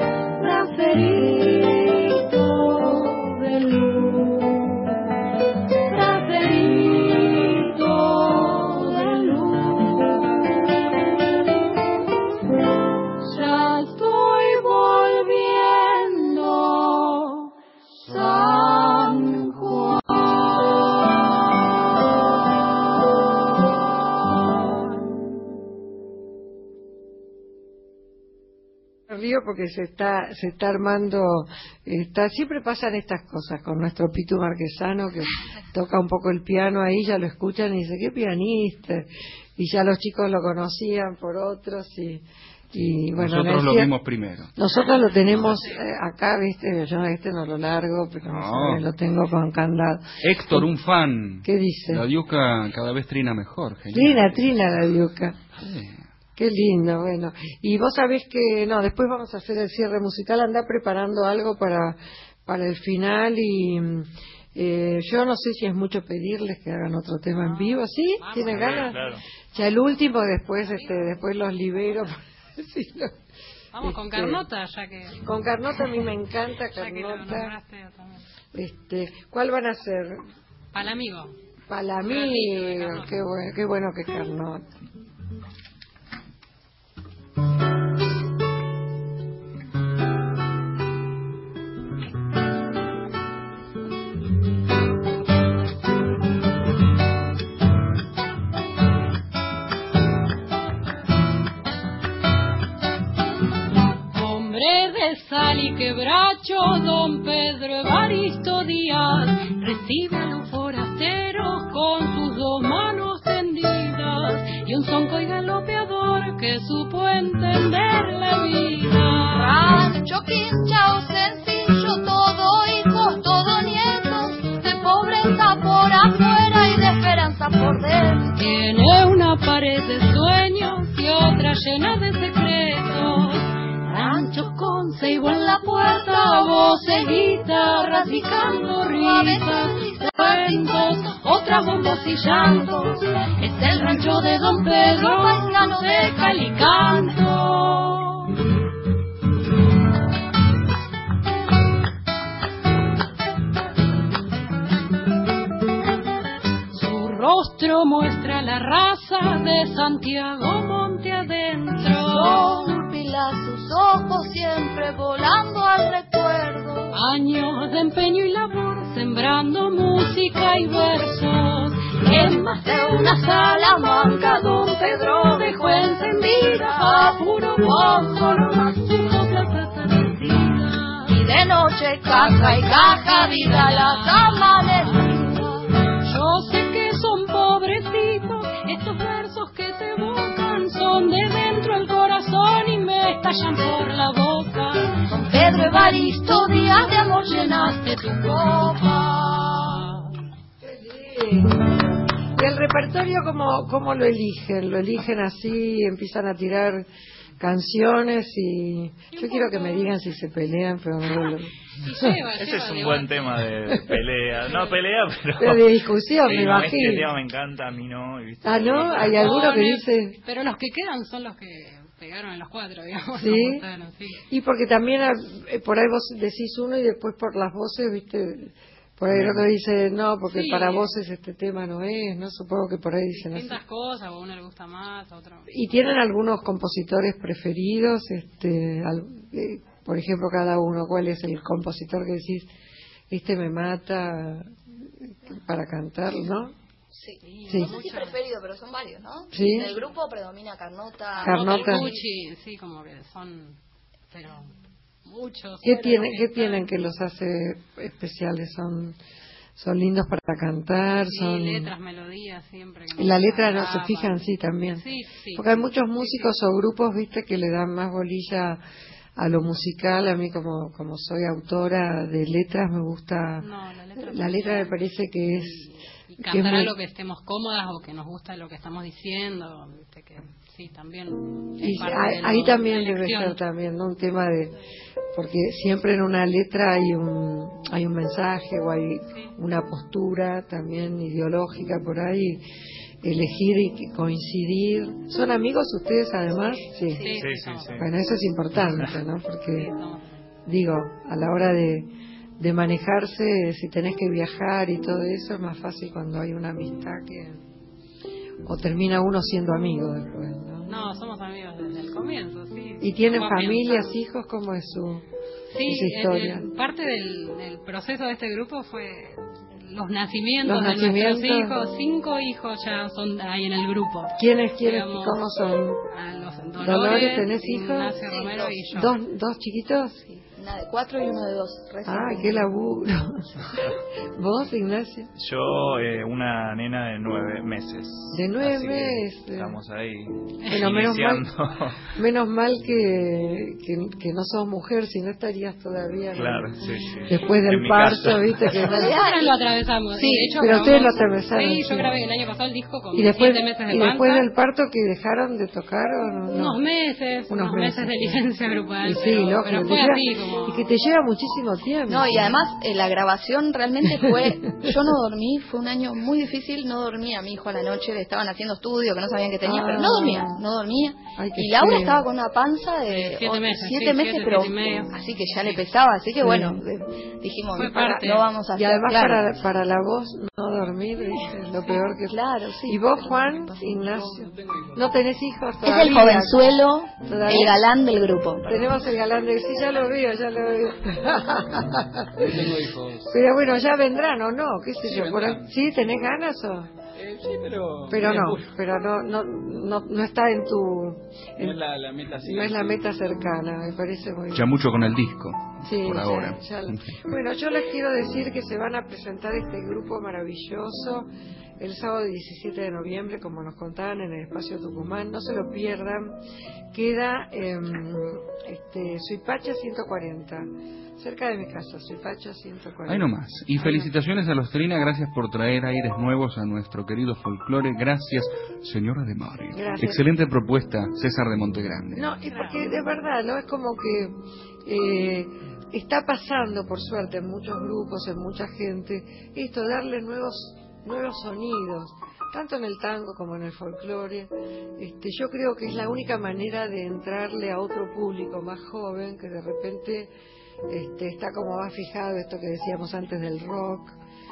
bracerito de luz, bracerito de luz. Ya estoy volviendo, San Juan. Río porque se está se está armando, está siempre pasan estas cosas con nuestro Pitu Marquesano, que toca un poco el piano ahí, ya lo escuchan y dice qué pianista, y ya los chicos lo conocían por otros y, y bueno, Nosotros lo decía- vimos primero. nosotros lo tenemos eh, acá, viste, yo este no lo largo, pero no No. sé, lo tengo con candado. Héctor, un fan. ¿Qué dice? La diuca cada vez trina mejor. Genial. Trina, trina la diuca. Sí. Qué lindo, bueno. Y vos sabés que, no, después vamos a hacer el cierre musical, anda preparando algo para, para el final y eh, yo no sé si es mucho pedirles que hagan otro tema en vivo, ¿sí? ¿Tienen Sí, ganas? claro. Ya el último, después este después los libero. Sí, no. Vamos con Este, Carnota, ya que... Con Carnota a mí me encanta, Ya que lo Carnota. nombraste también. Este, ¿cuál van a hacer? Palamigo. Palamigo, qué bueno, qué bueno que Carnota. Hombre de sal y quebracho, don Pedro Evaristo Díaz, recibe a los forasteros con sus dos manos tendidas y un sonco y galopeador que supo entender la vida. Rancho quinchao sencillo, todo hijos, todo nietos, de pobreza por afuera y de esperanza por dentro. Tiene una pared de sueños y otra llena de secretos. Ranchos con ceibo en la puerta, voces, guitarras y canto, risas, cuentos, otras bombos y llantos. Es el rancho de don Pedro, paisano de Calicanto. Su rostro muestra la raza de Santiago Monte adentro. Son pilas sus ojos siempre volando al recuerdo. Años de empeño y labor, sembrando música y versos. En más de una salamanca, don Pedro dejó encendida a puro fósforo más uno que plata vencida. Y de noche caja y caja vida las amanecidas. Yo sé que son pobrecitos, estos versos que te evocan son de dentro el corazón y me estallan por la boca. Don Pedro Evaristo Díaz, de amor llenaste tu copa. ¿Y el repertorio cómo, cómo lo eligen? ¿Lo eligen así, empiezan a tirar canciones y... Yo quiero que me digan si se pelean, pero no lo... Ese es un buen tema de, de pelea. No pelea, pero... Pero de discusión, Sí, me no, imagino. Este tema me encanta, a mí no. y viste, Ah, ¿no? Hay alguno que dice... Pero los que quedan son los que pegaron en los cuatro, digamos. ¿Sí? como ustedes, sí. Y porque también ah, eh, por ahí vos decís uno y después por las voces, viste, por ahí el otro dice, no, porque Sí. para voces este tema no es, ¿no? Supongo que por ahí dicen así. Distintas cosas, o a uno le gusta más, a otro... ¿Y tienen algunos compositores preferidos? este al- eh, Por ejemplo, cada uno, ¿cuál es el compositor que decís, este me mata para cantar, no? Sí. Sí. No sé si preferido, pero son varios, ¿no? Sí. En el grupo predomina Carnota. Carnota. Cuchi, sí, como que son, pero muchos. ¿Qué fuera, tienen, ¿no? qué tienen que los hace especiales? Son son lindos para cantar, Sí, son letras, melodías, siempre. Que la nos letra no se atrapan. fijan, sí, también. Sí, sí. Porque hay muchos músicos o grupos, viste, que le dan más bolilla a lo musical. A mí, como como soy autora de letras, me gusta. No, la letra, la letra me parece que es. Y que es cantar muy- algo que estemos cómodas o que nos gusta lo que estamos diciendo, viste, que sí, también. es Y parte ahí, de lo- ahí también de la debe elección. ser también, ¿no? Un tema de, porque siempre en una letra hay un hay un mensaje o hay una postura también ideológica por ahí. Elegir y coincidir. ¿Son amigos ustedes además? Sí. Sí, sí, sí, sí. Bueno, eso es importante, ¿no? Porque digo, a la hora de de manejarse, si tenés que viajar y todo eso, es más fácil cuando hay una amistad que o termina uno siendo amigo después, ¿no? No, somos amigos desde el comienzo, sí. ¿Y tienen Somos familias, amigos. hijos? ¿Cómo es su, Sí, su historia? el- parte del, del proceso de este grupo fue los nacimientos Los de nacimientos. nuestros hijos. Cinco hijos ya son ahí en el grupo. ¿Quiénes, quiénes, Digamos, cómo son? a los Dolores, Dolores, ¿tenés hijos? Ignacio Sí, Romero dos. y yo. ¿Dos, dos chiquitos? Una de cuatro y uno de dos. recién. Ay, qué laburo. ¿Vos, Ignacio? Yo, eh, una nena de nueve meses. De nueve Así que meses. Estamos ahí Bueno, menos mal, iniciando. menos mal que, que, que no sos mujer, si no estarías todavía. ¿no? Claro, sí, sí. Después del En mi parto, casa. viste que no- Nosotros lo atravesamos. Sí, y de hecho, pero ustedes lo grabamos- atravesaron, Sí, yo sí. grabé el año pasado el disco con y después, siete meses de y panza. después del parto que dejaron de tocar o no. Unos meses, Unos unos, meses, meses, de sí. licencia grupal. Y sí, pero, lógico, pero te fue lleva- así como. y que te lleva muchísimo tiempo. No, y además eh, la grabación realmente fue, yo no dormí, fue un año muy difícil, no dormía. Mi hijo a la noche le estaban haciendo estudio que no sabían que tenía, Ah. pero no dormía, no dormía. Ay, qué Y Laura feo. estaba con una panza de Siete o- meses, siete sí, meses, siete, pero siete y medio. así que ya le pesaba, así que Sí. bueno, eh, dijimos, Fue para- parte. no vamos a Y hacer, además claro. para, para la voz no dormir es lo peor que... Claro, sí. ¿Y vos, Juan, Ignacio? ¿No tenés hijos Es todavía? el jovenzuelo, Todavía. el galán del grupo. Tenemos el galán de... Sí, ya lo veo, ya lo veo. No tengo hijos. Pero bueno, ya vendrán o no, qué sé Sí, yo. Por ahí- vendrán. ¿Sí? ¿Tenés ganas o...? Eh, sí, pero. Pero muy no, apuro. pero no, no, no, no está en tu... en- No es la, la meta así. no es la meta cercana, me parece muy bien. Ya mucho con el disco, Sí, por ya- ahora. ya lo- Bueno, yo les quiero decir que se van a presentar este grupo maravilloso el sábado diecisiete de noviembre, como nos contaban, en el Espacio Tucumán. No se lo pierdan. Queda en este, Suipacha ciento cuarenta, cerca de mi casa, Suipacha ciento cuarenta. Ahí nomás. Y felicitaciones a los Trina, gracias por traer aires nuevos a nuestro querido folclore. Gracias, señora de Mari. Gracias. Excelente propuesta, César de Montegrande. No, y porque de verdad, ¿no? Es como que eh, está pasando, por suerte, en muchos grupos, en mucha gente, esto, darle nuevos nuevos sonidos, tanto en el tango como en el folclore. Este, yo creo que es la única manera de entrarle a otro público más joven que de repente este, está como más fijado, esto que decíamos antes del rock,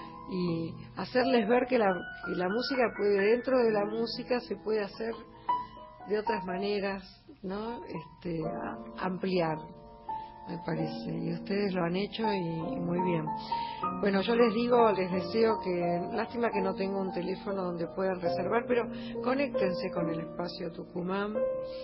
y hacerles ver que la, que la música puede, dentro de la música se puede hacer de otras maneras, ¿no? Este, a- ampliar, me parece, y ustedes lo han hecho y, y muy bien. Bueno, yo les digo, les deseo que, lástima que no tengo un teléfono donde puedan reservar, pero conéctense con el Espacio Tucumán.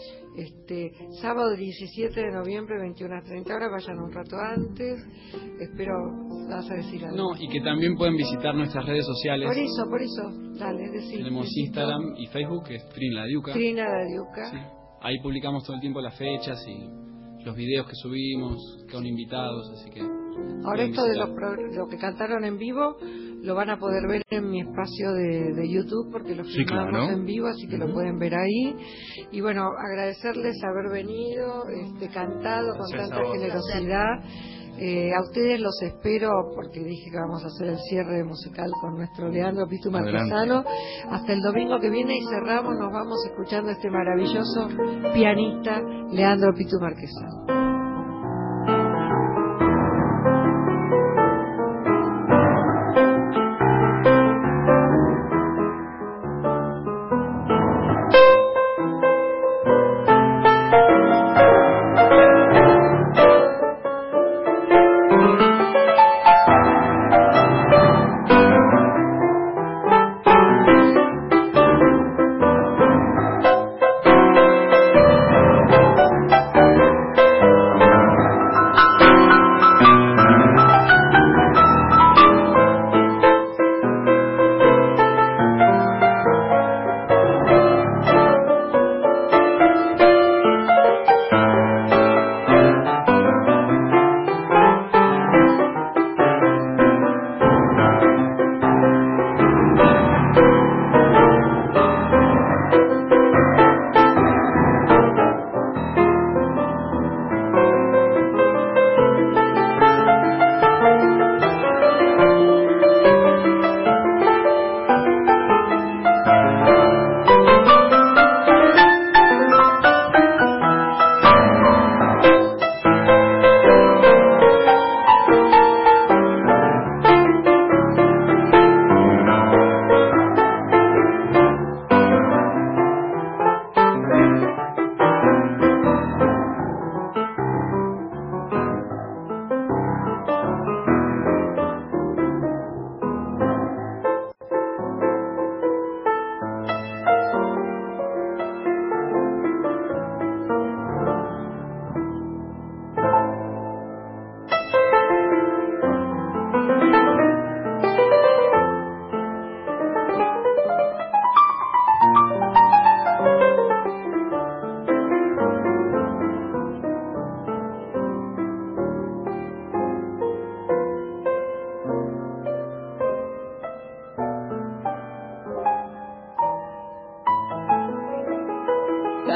Este, sábado diecisiete de noviembre, veintiuna a treinta horas, vayan un rato antes. Espero, vas a decir algo. No, y que también pueden visitar nuestras redes sociales. Por eso, por eso, dale, decir. Tenemos Instagram y Facebook, que es Trin La Diuca. Trina La Diuca. Sí. Ahí publicamos todo el tiempo las fechas y los videos que subimos, con invitados, así que... Ahora pueden esto de visitar. los pro- lo que cantaron en vivo lo van a poder ver en mi espacio de, de YouTube porque lo Sí, filmamos claro. en vivo, así que lo pueden ver ahí. Y bueno, agradecerles haber venido, este, cantado con Gracias a tanta vos. generosidad. Eh, a ustedes los espero porque dije que vamos a hacer el cierre musical con nuestro Leandro Pitu Adelante. Marquesano hasta el domingo que viene y cerramos, nos vamos escuchando este maravilloso pianista Leandro Pitu Marquesano.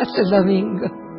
Hasta el domingo.